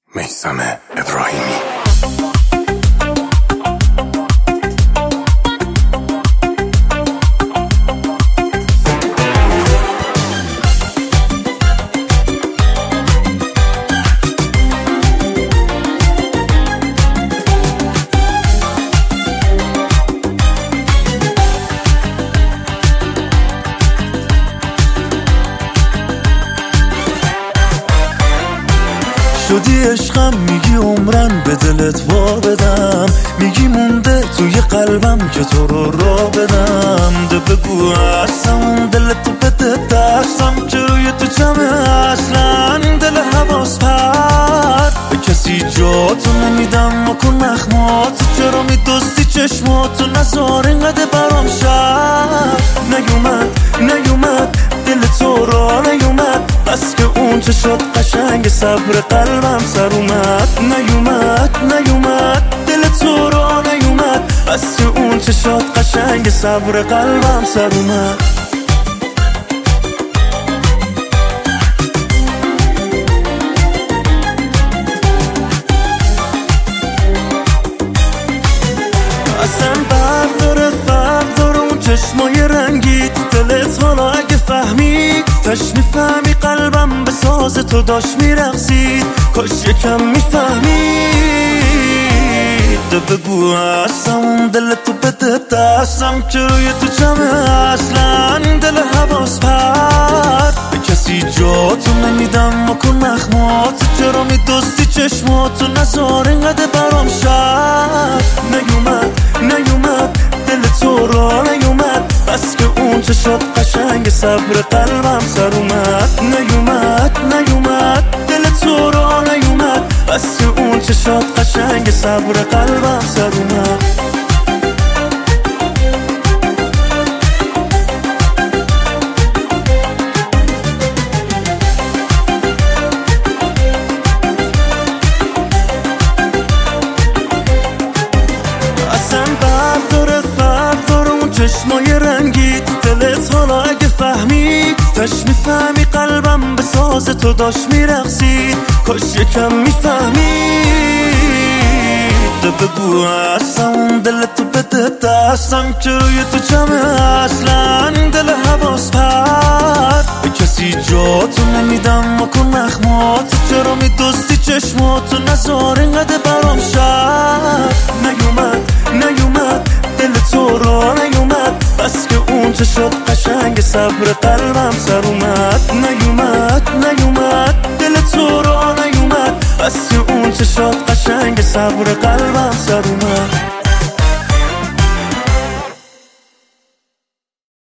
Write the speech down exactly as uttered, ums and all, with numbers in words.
میثم ابراهیمی. شدی عشقم، میگی عمرن به دلت وا بدم، میگی مونده توی قلبم که تو رو را بدم. ده بگو هستم دلتو بده دستم که روی تو جمعه اصلا این دل حواس پرد به کسی جاتو نمیدم و کن نخماتو چرا میدوستی چشماتو نزار اینقدر برام شد نیومد نیومد دل تو را نیومد بس که اون چه شد قشنگ صبر قلبم سر اومد نیومد نیومد دل تو را نیومد بس که اون چه شد قشنگ صبر قلبم سر اومد. اصلا برق داره فرق داره اون چشمای رنگی دلت حالا اگه فهمید تش میفهمی قلبم به ساز تو داشت میرقصید کاش یکم میفهمید. ده بگو هستم دلتو بده دستم که روی تو جمعه اصلا این دل حواس پرد به کسی جاتو نمیدم و کن نخماتو چرا میدوستی چشماتو نزار اینقدر برام شد نیومد نیومد دل تو را نیومد بس که اون چه شد قشنگ صبر قلبم سر اومد نیومد نیومد دل تو را نیومد بس که اون چه شد قشنگ صبر قلبم سر اومد. چشمای رنگی دلت حالا اگه فهمید تش میفهمی قلبم به ساز تو داشت میرقصید کاش یکم میفهمید. ده بگو هستم دلتو بده دستم که روی تو جمعه اصلا این دل حواس پرد به کسی جاتو نمیدم و کن نخماتو چرا میدوستی چشماتو نزار اینقدر برام شد نیومد نیومد دل تو را نیومد بس که اون چه شد قشنگ صبر قلبم سر اومد نیومد نیومد دل تو را نیومد بس که اون چه شد قشنگ صبر قلبم سر اومد.